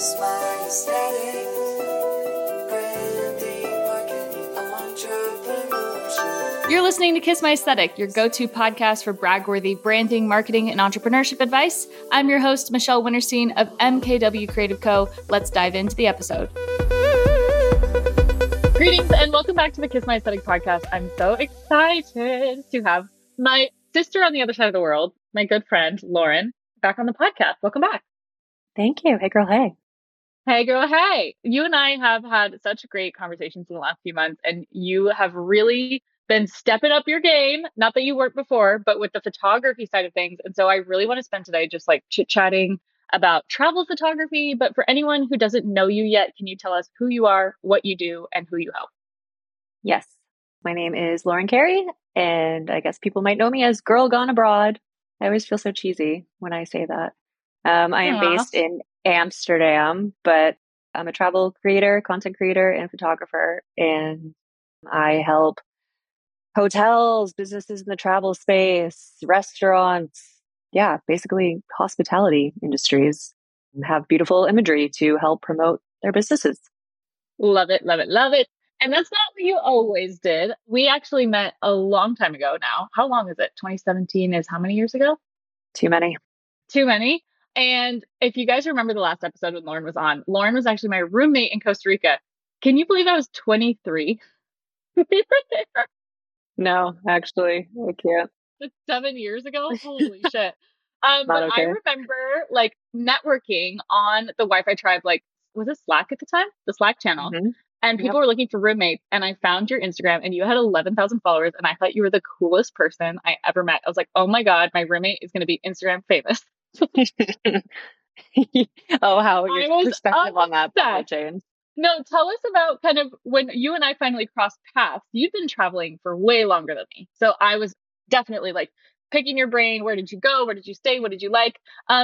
Kiss My Aesthetic, branding, marketing, entrepreneurship. You're listening to Kiss My Aesthetic, your go-to podcast for brag-worthy branding, marketing, and entrepreneurship advice. I'm your host, Michelle Winterstein of MKW Creative Co. Let's dive into the episode. Greetings and welcome back to the Kiss My Aesthetic podcast. I'm so excited to have my sister on the other side of the world, my good friend, Lauren, back on the podcast. Welcome back. Thank you. Hey, girl. Hey. Hey, girl. Hey. You and I have had such great conversations in the last few months, and you have really been stepping up your game. Not that you weren't before, but with the photography side of things. And so I really want to spend today just like chit-chatting about travel photography. But for anyone who doesn't know you yet, can you tell us who you are, what you do, and who you help? Yes. My name is Lauren Carey, and I guess people might know me as Girl Gone Abroad. I always feel so cheesy when I say that. I am based in Amsterdam, but I'm a travel creator, content creator, and photographer. And I help hotels, businesses in the travel space, restaurants, basically hospitality industries have beautiful imagery to help promote their businesses. Love it, love it, love it. And that's not what you always did. We actually met a long time ago now. How long is it? 2017 is how many years ago? Too many. Too many. And if you guys remember the last episode when Lauren was on, Lauren was actually my roommate in Costa Rica. Can you believe I was 23? We were there. No, actually, I can't. That's 7 years ago. Holy shit. But Okay. I remember like networking on the Wi-Fi tribe, like, was it Slack at the time? The Slack channel. Mm-hmm. And people were looking for roommates. And I found your Instagram and you had 11,000 followers. And I thought you were the coolest person I ever met. I was like, oh my God, my roommate is going to be Instagram famous. Oh, how your perspective on that probably changed. No, tell us about kind of when you and I finally crossed paths. You've been traveling for way longer than me. So I was definitely like picking your brain. Where did you go? Where did you stay? What did you like?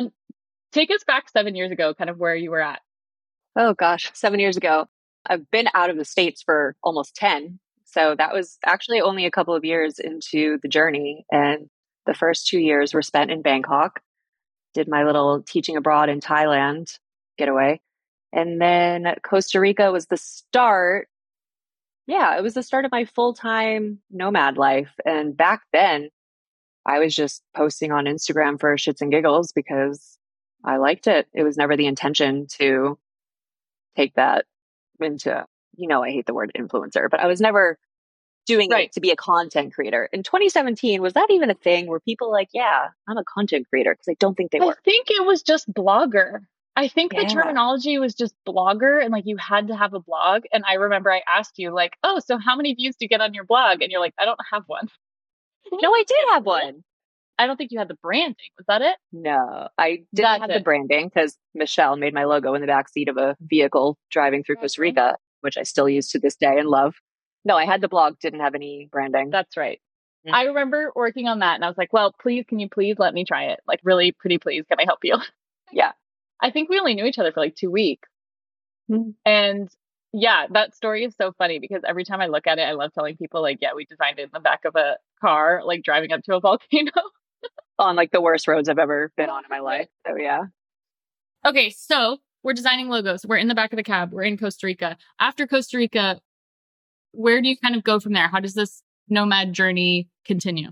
Take us back 7 years ago, kind of where you were at. Oh gosh, 7 years ago. I've been out of the States for almost 10. So that was actually only a couple of years into the journey. And the first 2 years were spent in Bangkok. Did my little teaching abroad in Thailand getaway. And then Costa Rica was the start. Yeah, it was the start of my full-time nomad life. And back then, I was just posting on Instagram for shits and giggles because I liked it. It was never the intention to take that into, I hate the word influencer, but I was never doing it to be a content creator. In 2017, was that even a thing? Were people like, yeah, I'm a content creator? Because I don't think they were. I think it was just blogger. I think the terminology was just blogger and like you had to have a blog. And I remember I asked you like, oh, so how many views do you get on your blog? And you're like, I don't have one. No, I did have one. I don't think you had the branding. Was that it? No, I didn't have the branding because Michelle made my logo in the backseat of a vehicle driving through Costa Rica, which I still use to this day and love. No, I had the blog, didn't have any branding. That's right. Mm-hmm. I remember working on that and I was like, well, can you please let me try it? Like really pretty please, can I help you? Yeah. I think we only knew each other for like 2 weeks. Mm-hmm. And yeah, that story is so funny because every time I look at it, I love telling people like, yeah, we designed it in the back of a car, like driving up to a volcano. On like the worst roads I've ever been on in my life. So yeah. Okay, so we're designing logos. We're in the back of the cab. We're in Costa Rica. After Costa Rica, where do you kind of go from there? How does this nomad journey continue?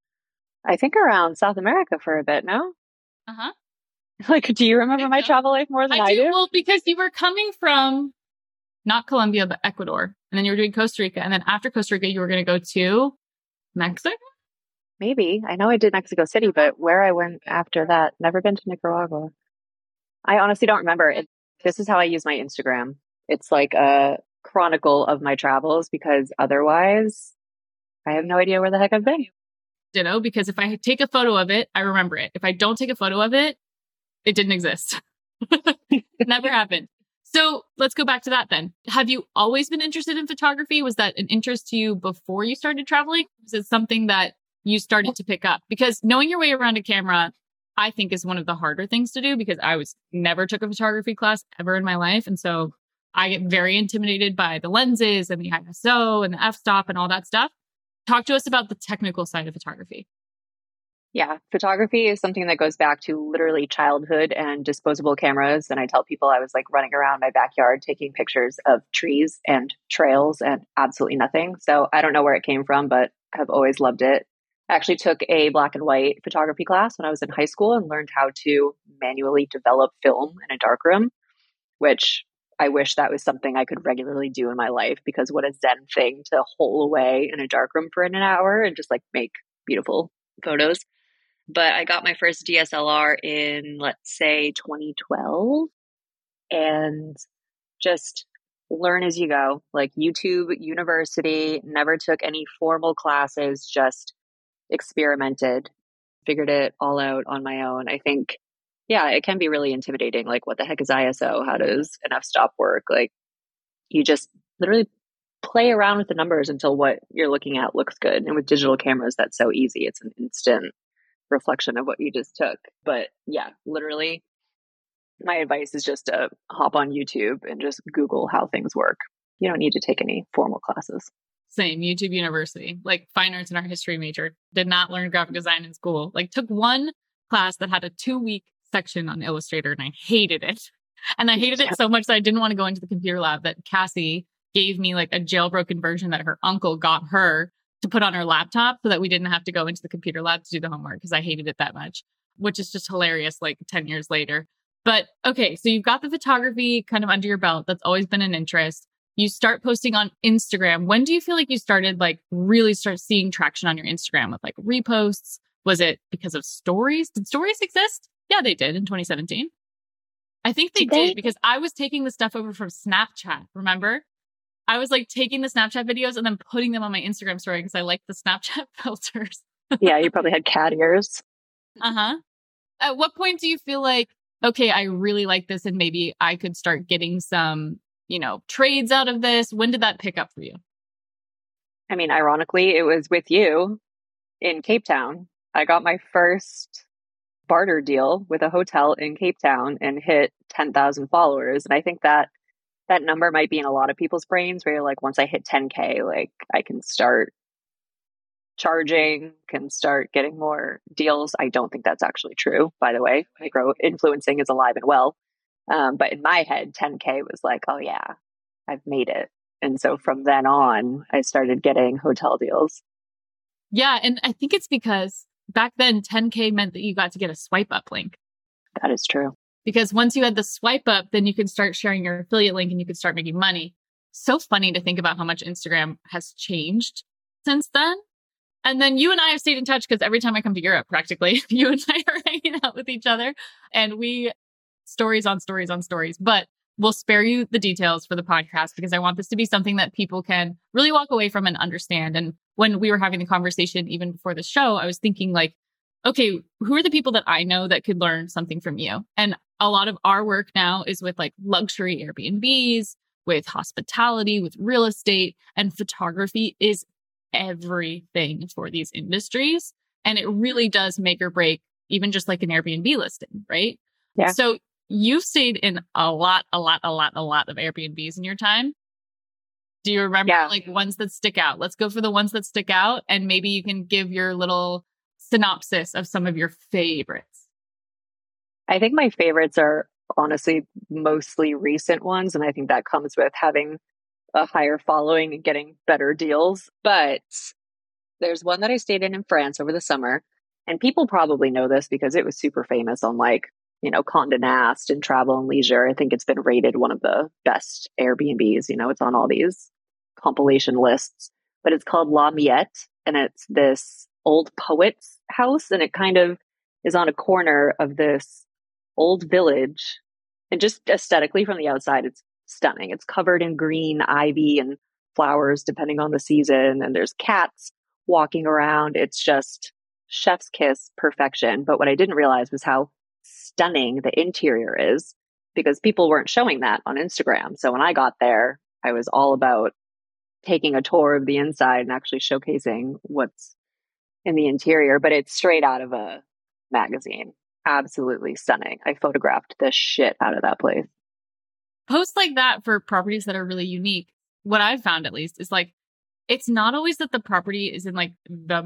I think around South America for a bit, no? Uh-huh. Like, do you remember my travel life more than I do? Well, because you were coming from not Colombia, but Ecuador. And then you were doing Costa Rica. And then after Costa Rica, you were going to go to Mexico? Maybe. I know I did Mexico City, but where I went after that, never been to Nicaragua. I honestly don't remember. This is how I use my Instagram. It's like a chronicle of my travels because otherwise I have no idea where the heck I've been. Ditto, because if I take a photo of it, I remember it. If I don't take a photo of it, it didn't exist. It never happened. So let's go back to that then. Have you always been interested in photography? Was that an interest to you before you started traveling? Was it something that you started to pick up? Because knowing your way around a camera, I think is one of the harder things to do because I never took a photography class ever in my life. And so I get very intimidated by the lenses and the ISO and the f-stop and all that stuff. Talk to us about the technical side of photography. Yeah, photography is something that goes back to literally childhood and disposable cameras. And I tell people I was like running around my backyard taking pictures of trees and trails and absolutely nothing. So I don't know where it came from, but I've always loved it. I actually took a black and white photography class when I was in high school and learned how to manually develop film in a darkroom, which I wish that was something I could regularly do in my life because what a zen thing to hole away in a darkroom for an hour and just like make beautiful photos. But I got my first DSLR in, let's say, 2012 and just learn as you go. Like YouTube University, never took any formal classes, just experimented, figured it all out on my own. I think, yeah, it can be really intimidating. Like, what the heck is ISO? How does an f-stop work? Like, you just literally play around with the numbers until what you're looking at looks good. And with digital cameras, that's so easy. It's an instant reflection of what you just took. But yeah, literally, my advice is just to hop on YouTube and just Google how things work. You don't need to take any formal classes. Same, YouTube University, like fine arts and art history major. Did not learn graphic design in school. Like took one class that had a 2-week section on Illustrator and I hated it. And I hated it so much that I didn't want to go into the computer lab that Cassie gave me like a jailbroken version that her uncle got her to put on her laptop so that we didn't have to go into the computer lab to do the homework because I hated it that much, which is just hilarious like 10 years later. But okay, so you've got the photography kind of under your belt. That's always been an interest. You start posting on Instagram. When do you feel like you started like really start seeing traction on your Instagram with like reposts? Was it because of stories? Did stories exist? Yeah, they did in 2017. I think they did because I was taking the stuff over from Snapchat. Remember? I was like taking the Snapchat videos and then putting them on my Instagram story because I liked the Snapchat filters. Yeah, you probably had cat ears. Uh-huh. At what point do you feel like, okay, I really like this and maybe I could start getting some, trades out of this? When did that pick up for you? I mean, ironically, it was with you in Cape Town. I got my first barter deal with a hotel in Cape Town and hit 10,000 followers. And I think that number might be in a lot of people's brains where you're like, once I hit 10K, like I can start charging, can start getting more deals. I don't think that's actually true, by the way. Micro influencing is alive and well. But in my head, 10K was like, oh yeah, I've made it. And so from then on, I started getting hotel deals. Yeah. And I think it's because back then 10K meant that you got to get a swipe up link. That is true. Because once you had the swipe up, then you could start sharing your affiliate link and you could start making money. So funny to think about how much Instagram has changed since then. And then you and I have stayed in touch because every time I come to Europe, practically, you and I are hanging out with each other and we stories on stories on stories. But we'll spare you the details for the podcast because I want this to be something that people can really walk away from and understand. And when we were having the conversation, even before the show, I was thinking like, okay, who are the people that I know that could learn something from you? And a lot of our work now is with like luxury Airbnbs, with hospitality, with real estate, and photography is everything for these industries. And it really does make or break even just like an Airbnb listing, right? Yeah. So you've stayed in a lot of Airbnbs in your time. Do you remember like ones that stick out? Let's go for the ones that stick out. And maybe you can give your little synopsis of some of your favorites. I think my favorites are honestly mostly recent ones. And I think that comes with having a higher following and getting better deals. But there's one that I stayed in France over the summer. And people probably know this because it was super famous on like, Condé Nast and Travel and Leisure. I think it's been rated one of the best Airbnbs. It's on all these compilation lists, but it's called La Miette. And it's this old poet's house. And it kind of is on a corner of this old village. And just aesthetically from the outside, it's stunning. It's covered in green ivy and flowers, depending on the season. And there's cats walking around. It's just chef's kiss perfection. But what I didn't realize was how stunning the interior is because people weren't showing that on Instagram. So when I got there, I was all about taking a tour of the inside and actually showcasing what's in the interior, but it's straight out of a magazine. Absolutely stunning. I photographed the shit out of that place. Posts like that for properties that are really unique, what I've found at least is like, it's not always that the property is in like the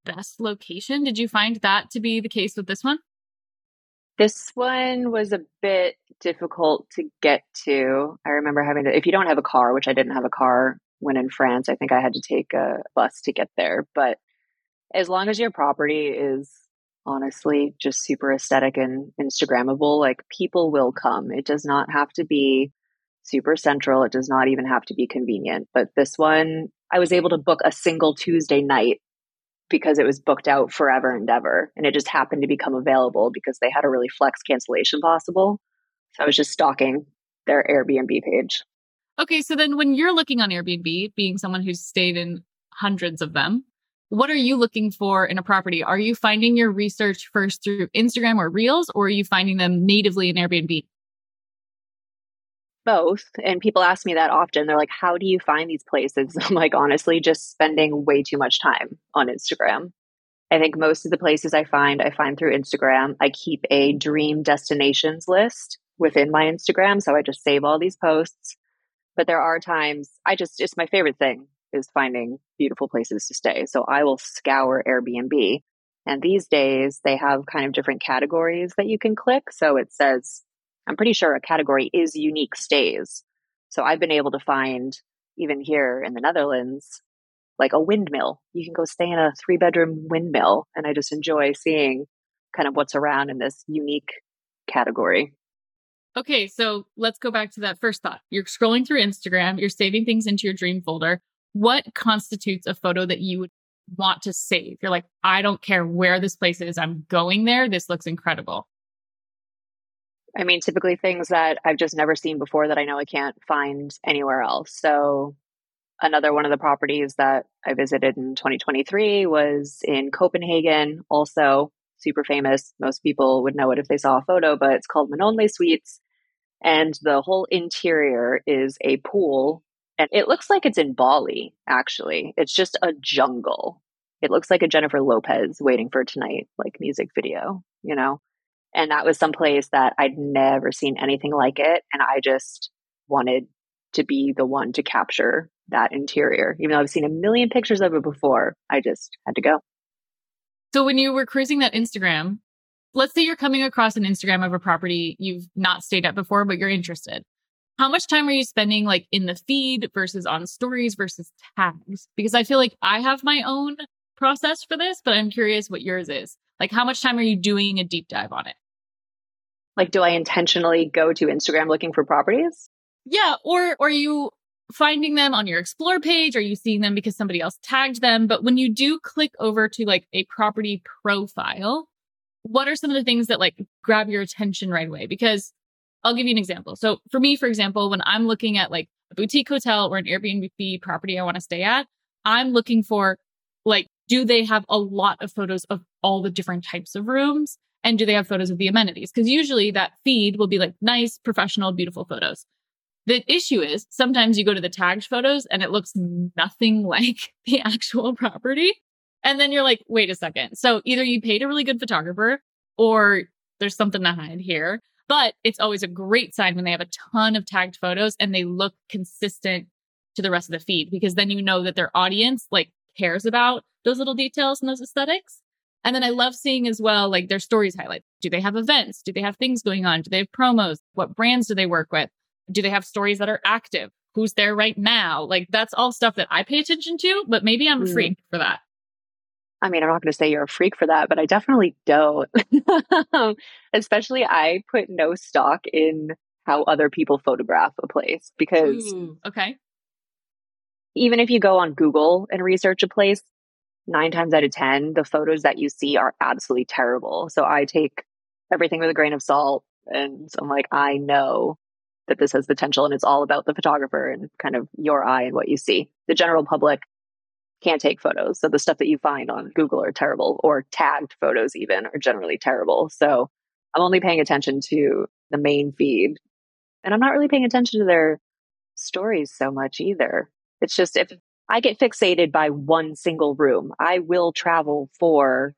best location. Did you find that to be the case with this one? This one was a bit difficult to get to. I remember having to, if you don't have a car, which I didn't have a car when in France, I think I had to take a bus to get there. But as long as your property is honestly just super aesthetic and Instagrammable, like people will come. It does not have to be super central. It does not even have to be convenient. But this one, I was able to book a single Tuesday night because it was booked out forever and ever. And it just happened to become available because they had a really flex cancellation possible. So I was just stalking their Airbnb page. Okay, so then when you're looking on Airbnb, being someone who's stayed in hundreds of them, what are you looking for in a property? Are you finding your research first through Instagram or Reels, or are you finding them natively in Airbnb? Both. And people ask me that often. They're like, how do you find these places? I'm like, honestly, just spending way too much time on Instagram. I think most of the places I find through Instagram. I keep a dream destinations list within my Instagram. So I just save all these posts. But there are times it's my favorite thing is finding beautiful places to stay. So I will scour Airbnb. And these days they have kind of different categories that you can click. So it says, I'm pretty sure a category is unique stays. So I've been able to find, even here in the Netherlands, like a windmill. You can go stay in a 3-bedroom windmill. And I just enjoy seeing kind of what's around in this unique category. Okay, so let's go back to that first thought. You're scrolling through Instagram, you're saving things into your dream folder. What constitutes a photo that you would want to save? You're like, I don't care where this place is. I'm going there. This looks incredible. I mean, typically things that I've just never seen before that I know I can't find anywhere else. So another one of the properties that I visited in 2023 was in Copenhagen, also super famous. Most people would know it if they saw a photo, but it's called Manonle Suites. And the whole interior is a pool. And it looks like it's in Bali, actually. It's just a jungle. It looks like a Jennifer Lopez Waiting for Tonight, like music video, you know? And that was some place that I'd never seen anything like it. And I just wanted to be the one to capture that interior. Even though I've seen a million pictures of it before, I just had to go. So when you were cruising that Instagram, let's say you're coming across an Instagram of a property you've not stayed at before, but you're interested. How much time are you spending like in the feed versus on stories versus tags? Because I feel like I have my own process for this, but I'm curious what yours is. Like, how much time are you doing a deep dive on it? Like, do I intentionally go to Instagram looking for properties? Yeah. Or are you finding them on your explore page? Are you seeing them because somebody else tagged them? But when you do click over to like a property profile, what are some of the things that like grab your attention right away? Because I'll give you an example. So for me, for example, when I'm looking at like a boutique hotel or an Airbnb property I want to stay at, I'm looking for like, do they have a lot of photos of all the different types of rooms? And do they have photos of the amenities? Because usually that feed will be like nice, professional, beautiful photos. The issue is sometimes you go to the tagged photos and it looks nothing like the actual property. And then you're like, wait a second. So either you paid a really good photographer or there's something to hide here. But it's always a great sign when they have a ton of tagged photos and they look consistent to the rest of the feed, because then you know that their audience like cares about those little details and those aesthetics. And then I love seeing as well, like their stories highlight. Do they have events? Do they have things going on? Do they have promos? What brands do they work with? Do they have stories that are active? Who's there right now? Like that's all stuff that I pay attention to, but maybe I'm a freak for that. I mean, I'm not going to say you're a freak for that, but I definitely don't. Especially I put no stock in how other people photograph a place because Okay. even if you go on Google and research a place, 9 times out of 10, the photos that you see are absolutely terrible. So I take everything with a grain of salt and I'm like, I know that this has potential and it's all about the photographer and kind of your eye and what you see. The general public can't take photos. So the stuff that you find on Google are terrible, or tagged photos even are generally terrible. So I'm only paying attention to the main feed and I'm not really paying attention to their stories so much either. It's just if I get fixated by one single room, I will travel for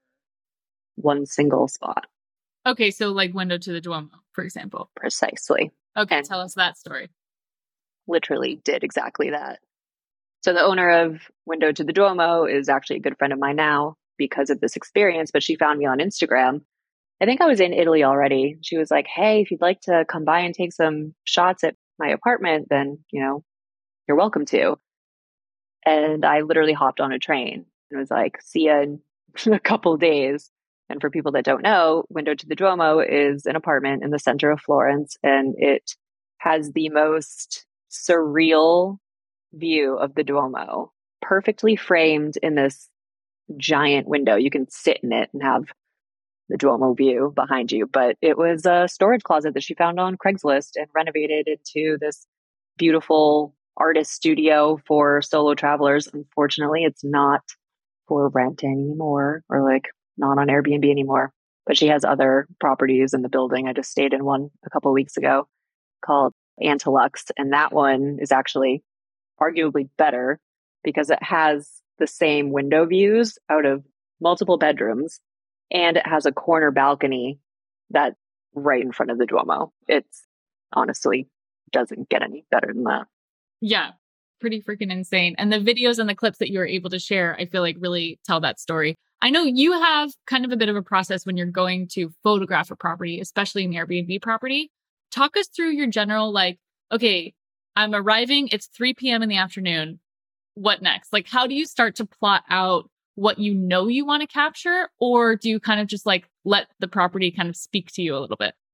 one single spot. Okay. So like Window to the Duomo, for example. Precisely. Okay. And tell us that story. literally did exactly that. So the owner of Window to the Duomo is actually a good friend of mine now. because of this experience, but she found me on Instagram. I think I was in Italy already. She was like, "Hey, if you'd like to come by and take some shots at my apartment, then, you're welcome to." And I literally hopped on a train and was like, "See ya in a couple days." And for people that don't know, Window to the Duomo is an apartment in the center of Florence, and it has the most surreal view of the Duomo, perfectly framed in this giant window. You can sit in it and have the Duomo view behind you. But it was a storage closet that she found on Craigslist and renovated into this beautiful artist studio for solo travelers. Unfortunately, it's not for rent anymore, or like not on Airbnb anymore. But she has other properties in the building. I just stayed in one a couple of weeks ago called Antilux. And that one is actually arguably better because it has the same window views out of multiple bedrooms, and it has a corner balcony that's right in front of the Duomo. It's honestly doesn't get any better than that. Yeah, pretty freaking insane. And the videos and the clips that you were able to share, I feel like really tell that story. I know you have kind of a bit of a process when you're going to photograph a property, especially an Airbnb property. Talk us through your general, like, okay, I'm arriving, it's 3 p.m. in the afternoon. What next? Like, how do you start to plot out what you know you want to capture? Or do you kind of just like let the property kind of speak to you a little bit?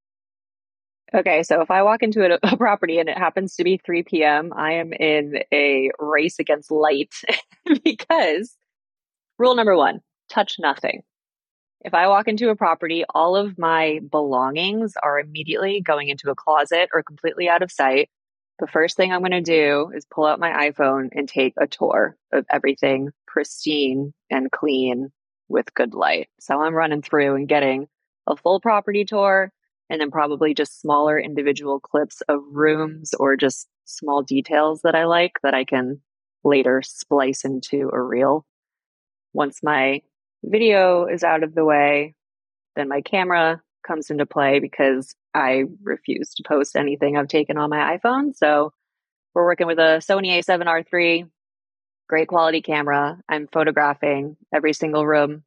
Okay, so if I walk into a property and it happens to be 3 p.m., I am in a race against light because rule number one, touch nothing. If I walk into a property, all of my belongings are immediately going into a closet or completely out of sight. The first thing I'm going to do is pull out my iPhone and take a tour of everything pristine and clean with good light. So I'm running through and getting a full property tour, and then probably just smaller individual clips of rooms or just small details that I like that I can later splice into a reel. Once my video is out of the way, then my camera comes into play because I refuse to post anything I've taken on my iPhone. So we're working with a Sony A7R III, great quality camera. I'm photographing every single room,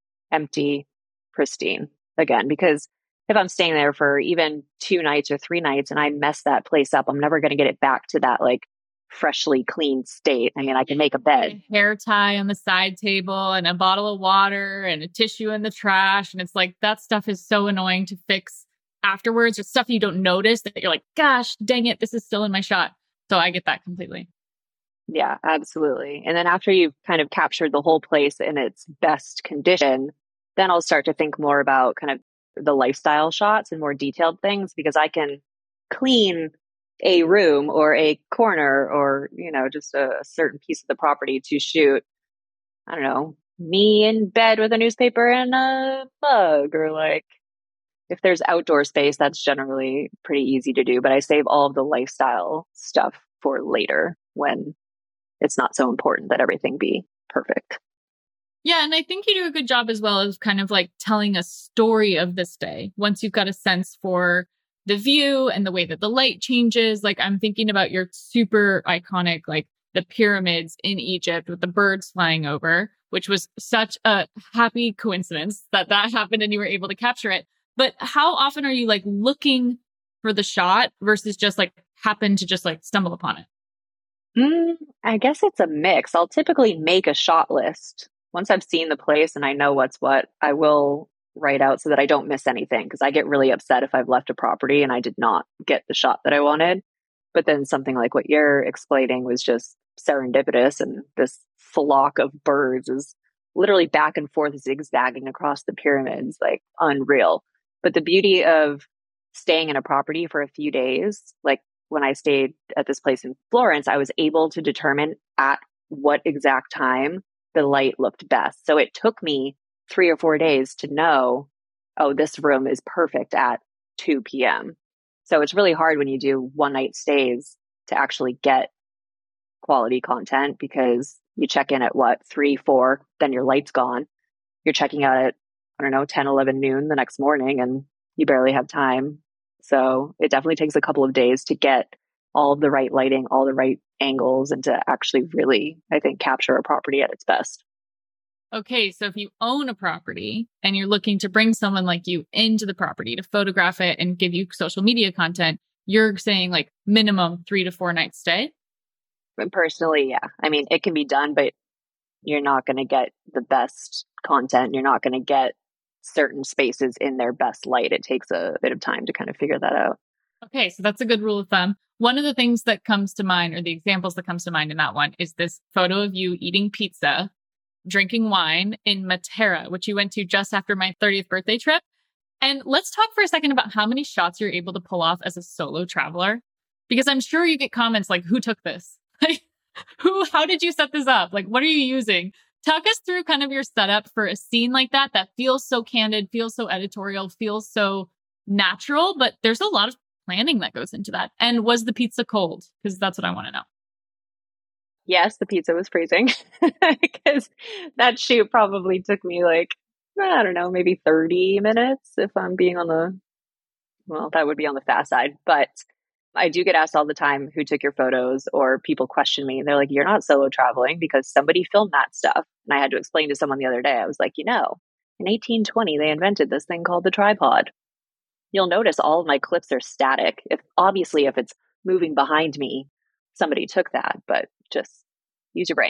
empty, pristine. Again, because if I'm staying there for even 2 nights or 3 nights and I mess that place up, I'm never going to get it back to that like freshly clean state. I mean, I can make a bed. A hair tie on the side table and a bottle of water and a tissue in the trash. And it's like, that stuff is so annoying to fix afterwards, or stuff you don't notice that you're like, gosh, dang it, this is still in my shot. So I get that completely. Yeah, absolutely. And then after you've kind of captured the whole place in its best condition, then I'll start to think more about kind of the lifestyle shots and more detailed things, because I can clean a room or a corner or, just a certain piece of the property to shoot, I don't know, me in bed with a newspaper and a mug, or like if there's outdoor space, that's generally pretty easy to do, but I save all of the lifestyle stuff for later when it's not so important that everything be perfect. Yeah. And I think you do a good job as well of kind of like telling a story of this day. Once you've got a sense for the view and the way that the light changes, like I'm thinking about your super iconic, like the pyramids in Egypt with the birds flying over, which was such a happy coincidence that happened and you were able to capture it. But how often are you like looking for the shot versus just like happen to just like stumble upon it? I guess it's a mix. I'll typically make a shot list. Once I've seen the place and I know what's what, I will write out so that I don't miss anything, because I get really upset if I've left a property and I did not get the shot that I wanted. But then something like what you're explaining was just serendipitous, and this flock of birds is literally back and forth zigzagging across the pyramids, like unreal. But the beauty of staying in a property for a few days, like when I stayed at this place in Florence, I was able to determine at what exact time the light looked best. So it took me 3 or 4 days to know, oh, this room is perfect at 2 p.m. So it's really hard when you do one night stays to actually get quality content, because you check in at 3, 4, then your light's gone. You're checking out at, 10, 11 noon the next morning, and you barely have time. So it definitely takes a couple of days to get all of the right lighting, all the right angles, and to actually really, I think, capture a property at its best. Okay, so if you own a property and you're looking to bring someone like you into the property to photograph it and give you social media content, you're saying like minimum 3 to 4 nights stay? But personally, yeah. I mean, it can be done, but you're not going to get the best content. You're not going to get certain spaces in their best light. It takes a bit of time to kind of figure that out. Okay, so that's a good rule of thumb. One of the things that comes to mind, or the examples that comes to mind in that one, is this photo of you eating pizza, drinking wine in Matera, which you went to just after my 30th birthday trip. And let's talk for a second about how many shots you're able to pull off as a solo traveler, because I'm sure you get comments like, who took this? Like, how did you set this up? Like, what are you using? Talk us through kind of your setup for a scene like that feels so candid, feels so editorial, feels so natural, but there's a lot of planning that goes into that. And was the pizza cold? Because that's what I want to know. Yes, the pizza was freezing because that shoot probably took me like, I don't know, maybe 30 minutes if I'm being well, that would be on the fast side. But I do get asked all the time who took your photos, or people question me and they're like, you're not solo traveling because somebody filmed that stuff. And I had to explain to someone the other day, I was like, in 1820, they invented this thing called the tripod. You'll notice all of my clips are static. If it's moving behind me, somebody took that, but just use your brain.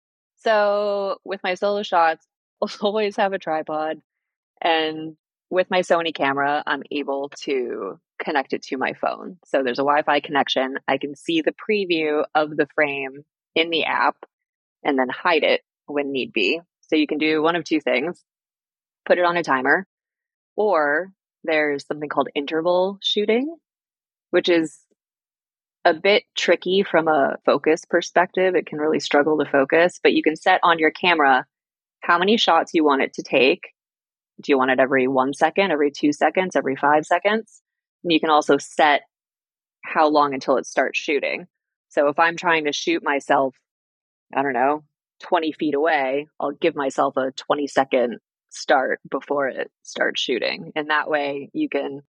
So with my solo shots, I'll always have a tripod. And with my Sony camera, I'm able to connect it to my phone. So there's a Wi-Fi connection. I can see the preview of the frame in the app and then hide it when need be. So you can do one of two things: put it on a timer, or there's something called interval shooting, which is a bit tricky from a focus perspective. It can really struggle to focus, but you can set on your camera how many shots you want it to take. Do you want it every 1 second, every 2 seconds, every 5 seconds? And you can also set how long until it starts shooting. So if I'm trying to shoot myself, I don't know, 20 feet away, I'll give myself a 20-second start before it starts shooting. And that way you can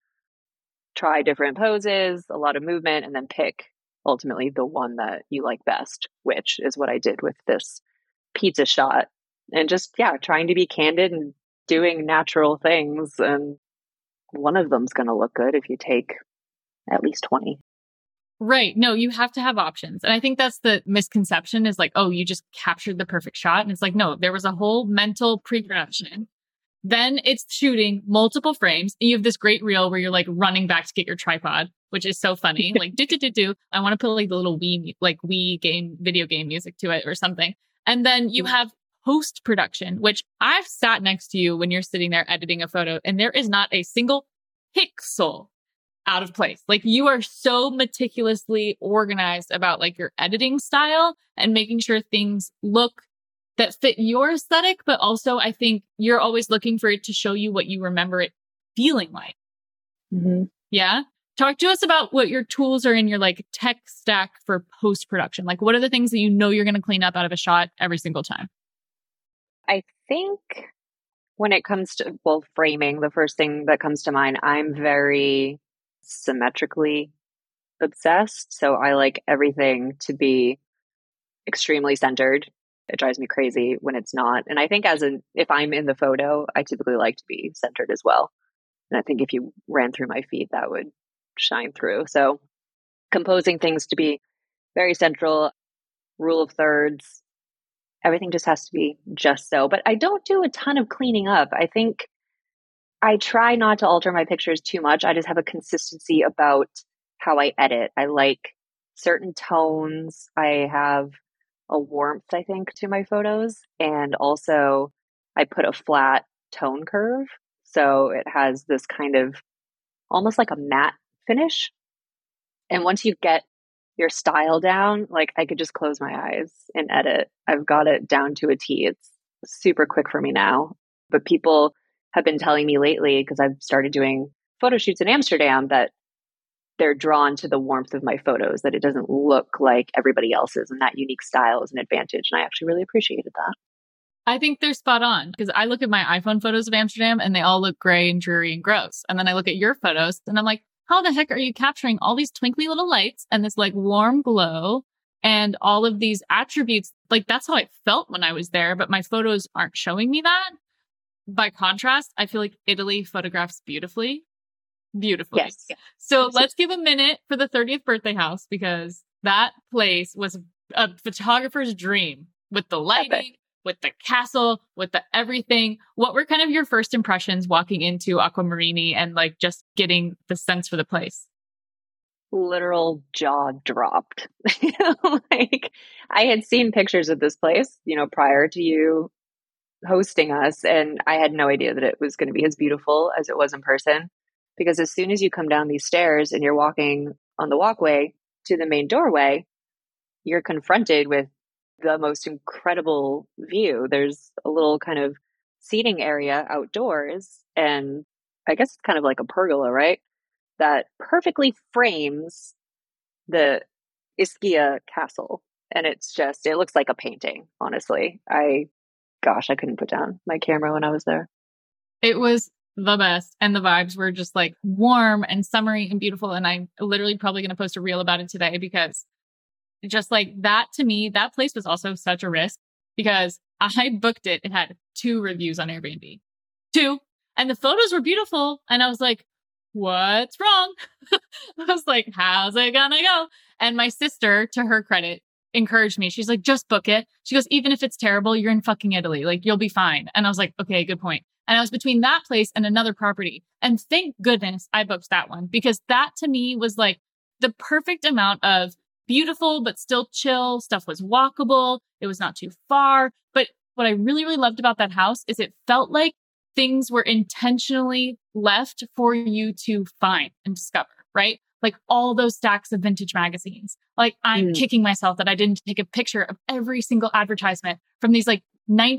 try different poses, a lot of movement, and then pick ultimately the one that you like best, which is what I did with this pizza shot. And just, trying to be candid and doing natural things. And one of them's going to look good if you take at least 20. Right. No, you have to have options. And I think that's the misconception is like, oh, you just captured the perfect shot. And it's like, no, there was a whole mental pre-production. Then it's shooting multiple frames. And you have this great reel where you're like running back to get your tripod, which is so funny. Like, do. I want to put like the little Wii game, video game music to it or something. And then you have post-production, which I've sat next to you when you're sitting there editing a photo, and there is not a single pixel out of place. Like, you are so meticulously organized about like your editing style and making sure things look that fit your aesthetic. But also I think you're always looking for it to show you what you remember it feeling like. Mm-hmm. Yeah. Talk to us about what your tools are in your like tech stack for post-production. Like, what are the things that you know you're going to clean up out of a shot every single time? I think when it comes to, framing, the first thing that comes to mind, I'm very symmetrically obsessed. So I like everything to be extremely centered. It drives me crazy when it's not. And I think if I'm in the photo, I typically like to be centered as well. And I think if you ran through my feed, that would shine through. So composing things to be very central, rule of thirds, everything just has to be just so. But I don't do a ton of cleaning up. I think I try not to alter my pictures too much. I just have a consistency about how I edit. I like certain tones. I have a warmth, I think, to my photos. And also I put a flat tone curve. So it has this kind of almost like a matte finish. And once you get your style down, like I could just close my eyes and edit. I've got it down to a T. It's super quick for me now. But people have been telling me lately, because I've started doing photo shoots in Amsterdam, that they're drawn to the warmth of my photos, that it doesn't look like everybody else's, and that unique style is an advantage. And I actually really appreciated that. I think they're spot on, because I look at my iPhone photos of Amsterdam and they all look gray and dreary and gross. And then I look at your photos and I'm like, how the heck are you capturing all these twinkly little lights and this like warm glow and all of these attributes. Like that's how I felt when I was there, but my photos aren't showing me that. By contrast, I feel like Italy photographs beautifully. Beautifully. Yes. So let's give a minute for the 30th birthday house, because that place was a photographer's dream with the lighting, Epic. with the castle, with the everything. What were kind of your first impressions walking into Aquamarini and like just getting the sense for the place? Literal jaw dropped. Like I had seen pictures of this place, prior to you hosting us, and I had no idea that it was going to be as beautiful as it was in person. Because as soon as you come down these stairs and you're walking on the walkway to the main doorway, you're confronted with the most incredible view. There's a little kind of seating area outdoors, and I guess it's kind of like a pergola, right? That perfectly frames the Ischia castle. And it looks like a painting, honestly. I couldn't put down my camera when I was there. It was the best. And the vibes were just like warm and summery and beautiful. And I'm literally probably going to post a reel about it today, because just like that, to me, that place was also such a risk, because I booked it. It had 2 reviews on Airbnb. 2. And the photos were beautiful. And I was like, what's wrong? I was like, how's it gonna go? And my sister, to her credit, encouraged me. She's like, just book it. She goes, even if it's terrible, you're in fucking Italy. Like, you'll be fine. And I was like, okay, good point. And I was between that place and another property. And thank goodness I booked that one, because that to me was like the perfect amount of beautiful, but still chill. Stuff was walkable. It was not too far. But what I really, really loved about that house is it felt like things were intentionally left for you to find and discover, right? Like all those stacks of vintage magazines. Like I'm kicking myself that I didn't take a picture of every single advertisement from these like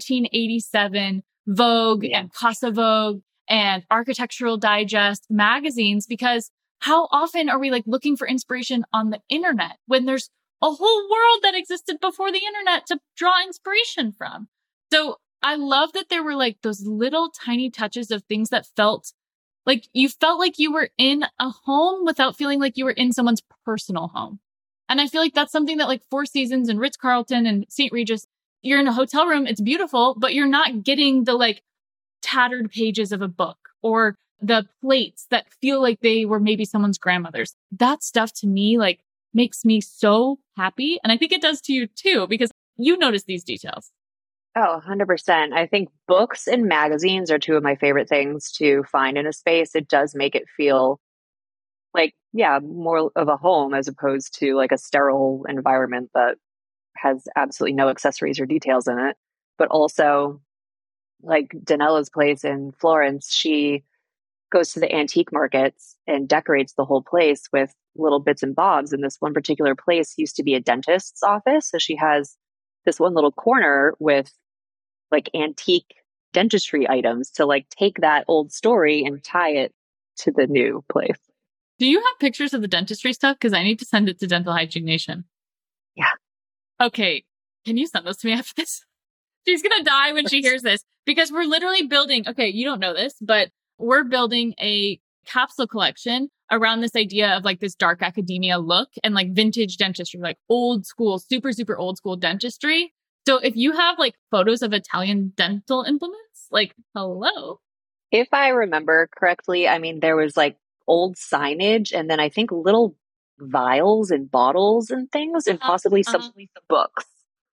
1987 Vogue and Casa Vogue and Architectural Digest magazines, because how often are we like looking for inspiration on the internet when there's a whole world that existed before the internet to draw inspiration from? So I love that there were like those little tiny touches of things that felt like you were in a home without feeling like you were in someone's personal home. And I feel like that's something that like Four Seasons and Ritz-Carlton and St. Regis, you're in a hotel room, it's beautiful, but you're not getting the like tattered pages of a book or the plates that feel like they were maybe someone's grandmother's. That stuff to me like makes me so happy. And I think it does to you too, because you notice these details. Oh, 100%. I think books and magazines are 2 of my favorite things to find in a space. It does make it feel like, more of a home as opposed to like a sterile environment that has absolutely no accessories or details in it. But also, like Danella's place in Florence, she goes to the antique markets and decorates the whole place with little bits and bobs. And this one particular place used to be a dentist's office. So she has this one little corner with like antique dentistry items to like take that old story and tie it to the new place. Do you have pictures of the dentistry stuff? Because I need to send it to Dental Hygiene Nation. Yeah. Okay. Can you send those to me after this? She's going to die when she hears this, because we're literally building, okay, you don't know this, but we're building a capsule collection around this idea of like this dark academia look and like vintage dentistry, like old school, super, super old school dentistry. So if you have like photos of Italian dental implements, like, hello. If I remember correctly, I mean, there was like old signage and then I think little vials and bottles and things and possibly some books.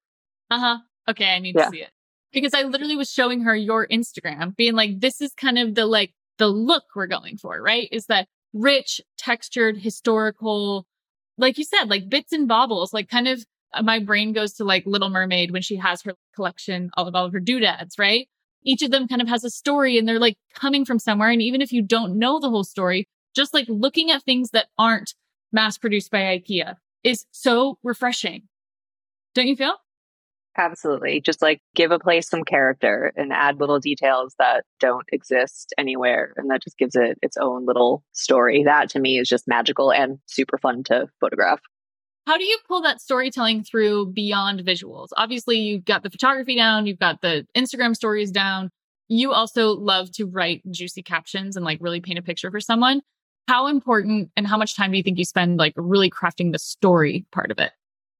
Okay, I need to see it. Because I literally was showing her your Instagram, being like, this is kind of the look we're going for, right? Is that rich, textured, historical, like you said, like bits and baubles, like kind of my brain goes to like Little Mermaid when she has her collection of all of her doodads, right? Each of them kind of has a story and they're like coming from somewhere. And even if you don't know the whole story, just like looking at things that aren't mass produced by IKEA is so refreshing. Don't you feel? Absolutely. Just like give a place some character and add little details that don't exist anywhere. And that just gives it its own little story. That to me is just magical and super fun to photograph. How do you pull that storytelling through beyond visuals? Obviously, you've got the photography down, you've got the Instagram stories down. You also love to write juicy captions and like really paint a picture for someone. How important and how much time do you think you spend like really crafting the story part of it?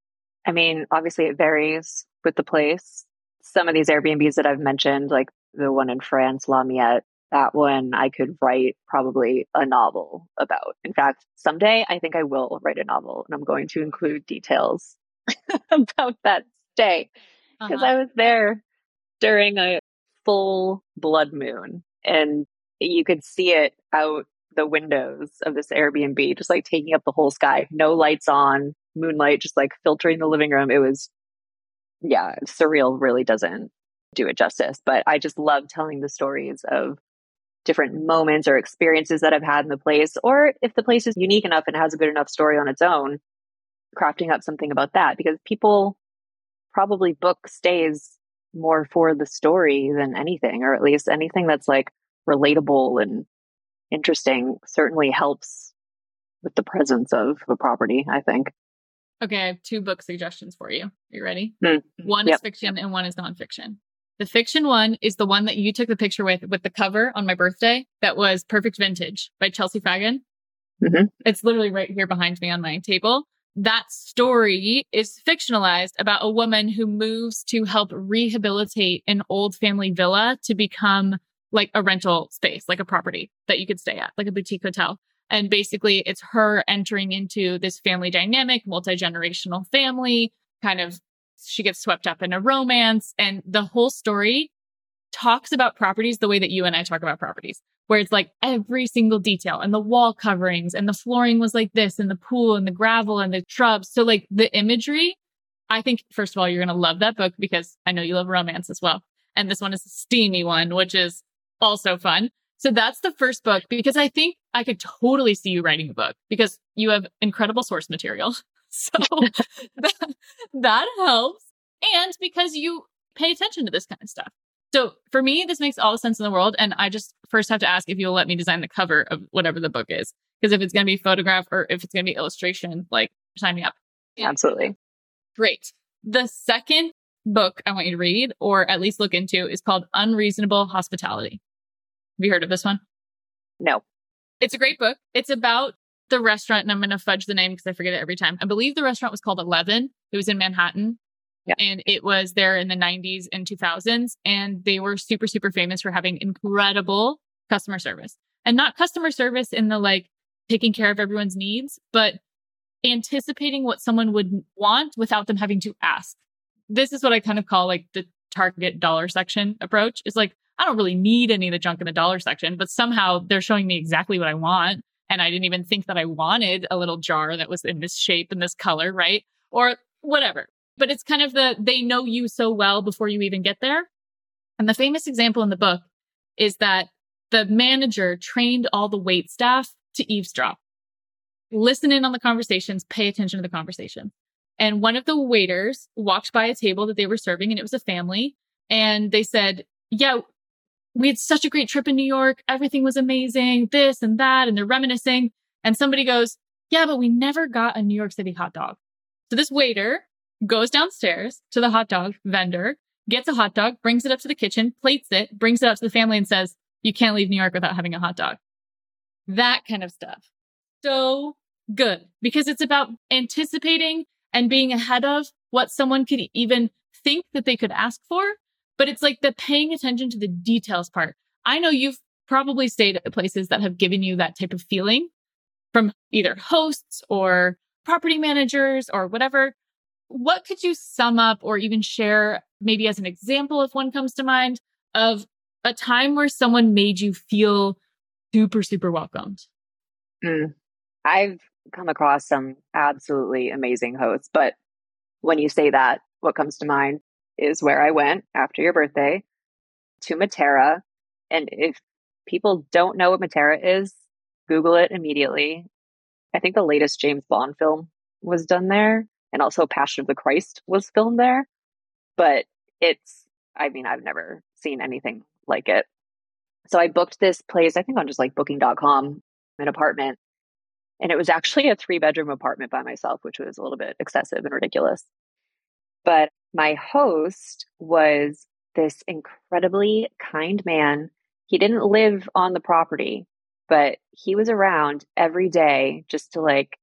I mean, obviously it varies with the place. Some of these Airbnbs that I've mentioned, like the one in France, La Miette, that one I could write probably a novel about. In fact, someday I think I will write a novel and I'm going to include details about that stay because Uh-huh. I was there during a full blood moon and you could see it out the windows of this Airbnb, just like taking up the whole sky. No lights on, moonlight just like filtering the living room. It was, yeah, surreal really doesn't do it justice. But I just love telling the stories of different moments or experiences that I've had in the place, or if the place is unique enough and has a good enough story on its own, crafting up something about that because people probably book stays more for the story than anything, or at least anything that's like relatable and interesting certainly helps with the presence of a property, I think. Okay, I have two book suggestions for you. Are you ready? Mm. One is fiction and one is nonfiction. The fiction one is the one that you took the picture with the cover on my birthday. That was Perfect Vintage by Chelsea Fagan. Mm-hmm. It's literally right here behind me on my table. That story is fictionalized about a woman who moves to help rehabilitate an old family villa to become like a rental space, like a property that you could stay at, like a boutique hotel. And basically it's her entering into this family dynamic, multi-generational family, kind of, she gets swept up in a romance. And the whole story talks about properties the way that you and I talk about properties, where it's like every single detail and the wall coverings and the flooring was like this and the pool and the gravel and the shrubs. So like the imagery, I think, first of all, you're going to love that book because I know you love romance as well. And this one is a steamy one, which is also fun. So that's the first book because I think I could totally see you writing a book because you have incredible source material. So that helps. And because you pay attention to this kind of stuff. So for me, this makes all the sense in the world. And I just first have to ask if you'll let me design the cover of whatever the book is. Because if it's going to be photograph or if it's going to be illustration, like sign me up. Absolutely. Great. The second book I want you to read or at least look into is called Unreasonable Hospitality. Have you heard of this one? No. It's a great book. It's about the restaurant, and I'm going to fudge the name because I forget it every time. I believe the restaurant was called 11. It was in Manhattan. Yeah. And it was there in the 90s and 2000s. And they were super, super famous for having incredible customer service. And not customer service in the like taking care of everyone's needs, but anticipating what someone would want without them having to ask. This is what I kind of call like the Target dollar section approach. It's like, I don't really need any of the junk in the dollar section, but somehow they're showing me exactly what I want. And I didn't even think that I wanted a little jar that was in this shape and this color, right? Or whatever. But it's kind of they know you so well before you even get there. And the famous example in the book is that the manager trained all the wait staff to eavesdrop, listen in on the conversations, pay attention to the conversation. And one of the waiters walked by a table that they were serving and it was a family. And they said, yeah, we had such a great trip in New York. Everything was amazing, this and that. And they're reminiscing. And somebody goes, yeah, but we never got a New York City hot dog. So this waiter goes downstairs to the hot dog vendor, gets a hot dog, brings it up to the kitchen, plates it, brings it out to the family and says, you can't leave New York without having a hot dog. That kind of stuff. So good because it's about anticipating and being ahead of what someone could even think that they could ask for. But it's like the paying attention to the details part. I know you've probably stayed at places that have given you that type of feeling from either hosts or property managers or whatever. What could you sum up or even share maybe as an example, if one comes to mind, of a time where someone made you feel super, super welcomed? I've come across some absolutely amazing hosts, but when you say that, what comes to mind is where I went after your birthday to Matera. And if people don't know what Matera is, Google it immediately. I think the latest James Bond film was done there. And also Passion of the Christ was filmed there. But I've never seen anything like it. So I booked this place, I think on just like booking.com, an apartment. And it was actually a 3-bedroom apartment by myself, which was a little bit excessive and ridiculous. But my host was this incredibly kind man. He didn't live on the property, but he was around every day just to like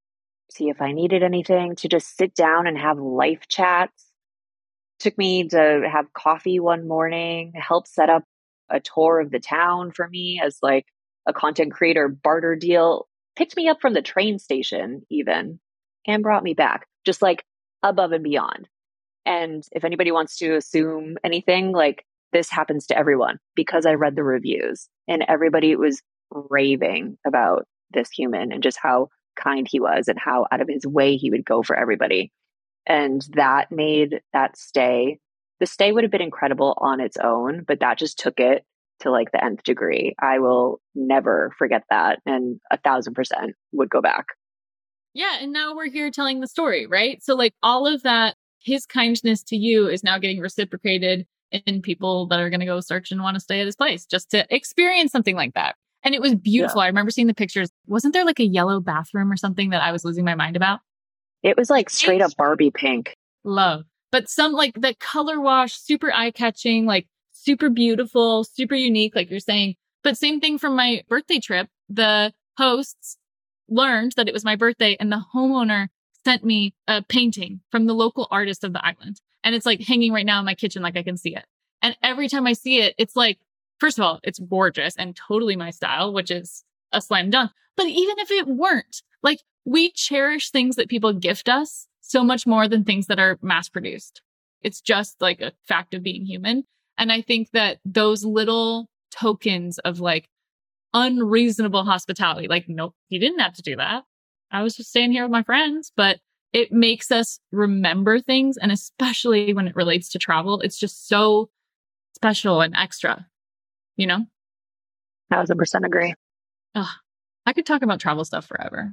see if I needed anything, to just sit down and have life chats. Took me to have coffee one morning, helped set up a tour of the town for me as like a content creator barter deal, picked me up from the train station even and brought me back, just like above and beyond. And if anybody wants to assume anything, like this happens to everyone because I read the reviews and everybody was raving about this human and just how kind he was and how out of his way he would go for everybody. And that made that stay. The stay would have been incredible on its own, but that just took it to like the nth degree. I will never forget that, and 1,000% would go back. Yeah. And now we're here telling the story, right? So like all of that, his kindness to you is now getting reciprocated in people that are going to go search and want to stay at his place just to experience something like that. And it was beautiful. Yeah. I remember seeing the pictures. Wasn't there like a yellow bathroom or something that I was losing my mind about? It was like straight up Barbie pink. Love. But some like the color wash, super eye-catching, like super beautiful, super unique, like you're saying. But same thing from my birthday trip. The hosts learned that it was my birthday and the homeowner sent me a painting from the local artist of the island. And it's like hanging right now in my kitchen, like I can see it. And every time I see it, it's like, first of all, it's gorgeous and totally my style, which is a slam dunk. But even if it weren't, like we cherish things that people gift us so much more than things that are mass produced. It's just like a fact of being human. And I think that those little tokens of like unreasonable hospitality, like, nope, you didn't have to do that. I was just staying here with my friends, but it makes us remember things. And especially when it relates to travel, it's just so special and extra, you know? 1,000% agree. Ugh, I could talk about travel stuff forever.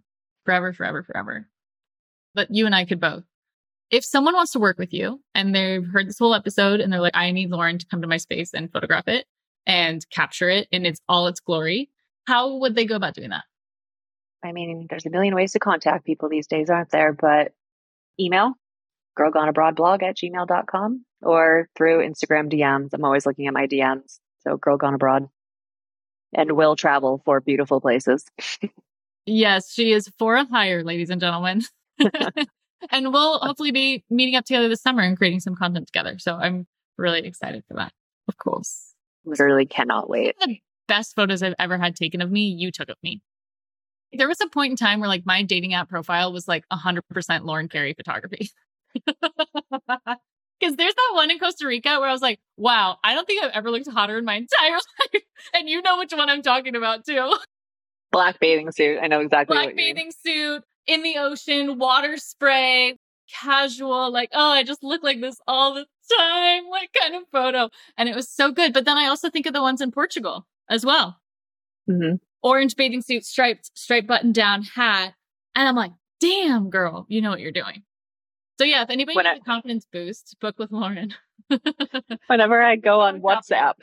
But you and I could both. If someone wants to work with you and they've heard this whole episode and they're like, I need Lauren to come to my space and photograph it and capture it in all its glory, how would they go about doing that? I mean, there's a million ways to contact people these days, aren't there? But email, girlgoneabroadblog@gmail.com, or through Instagram DMs. I'm always looking at my DMs. So Girl Gone Abroad. And will travel for beautiful places. Yes, she is for a hire, ladies and gentlemen. And we'll hopefully be meeting up together this summer and creating some content together. So I'm really excited for that. Of course. Literally cannot wait. The best photos I've ever had taken of me, you took of me. There was a point in time where like my dating app profile was like 100% Lauren Carey photography. Because there's that one in Costa Rica where I was like, wow, I don't think I've ever looked hotter in my entire life. And you know which one I'm talking about too. Black bathing suit. I know exactly Black bathing suit, in the ocean, water spray, casual, like, oh, I just look like this all the time, like kind of photo. And it was so good. But then I also think of the ones in Portugal as well. Mm-hmm. Orange bathing suit, striped button down hat. And I'm like, damn, girl, you know what you're doing. So yeah, if anybody needs a confidence boost, book with Lauren. Whenever I go on WhatsApp,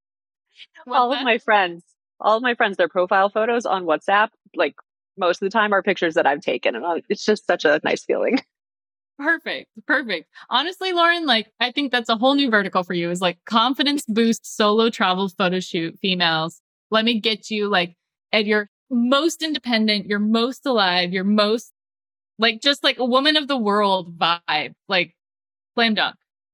all of my friends, their profile photos on WhatsApp, like most of the time are pictures that I've taken. And it's just such a nice feeling. Perfect. Honestly, Lauren, like, I think that's a whole new vertical for you is like confidence boost solo travel photo shoot females. Let me get you like at your most independent, your most alive, your most like just like a woman of the world vibe. Like slam dunk.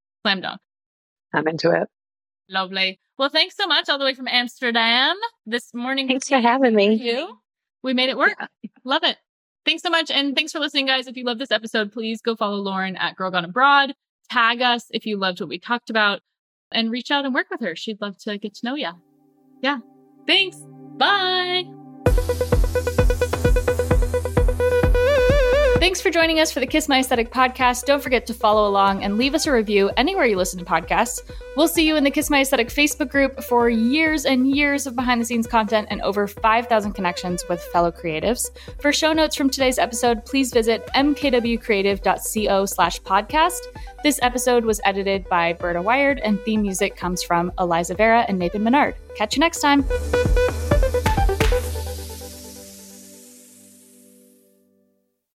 I'm into it. Lovely. Well, thanks so much all the way from Amsterdam this morning. Thanks for having me. We made it work. Yeah. Love it. Thanks so much. And thanks for listening, guys. If you love this episode, please go follow Lauren at Girl Gone Abroad. Tag us if you loved what we talked about and reach out and work with her. She'd love to get to know you. Yeah. Thanks. Bye. Thanks for joining us for the Kiss My Aesthetic podcast. Don't forget to follow along and leave us a review anywhere you listen to podcasts. We'll see you in the Kiss My Aesthetic Facebook group for years and years of behind the scenes content and over 5,000 connections with fellow creatives. For show notes from today's episode, please visit mkwcreative.co/podcast. This episode was edited by Berta Wired and theme music comes from Eliza Vera and Nathan Menard. Catch you next time.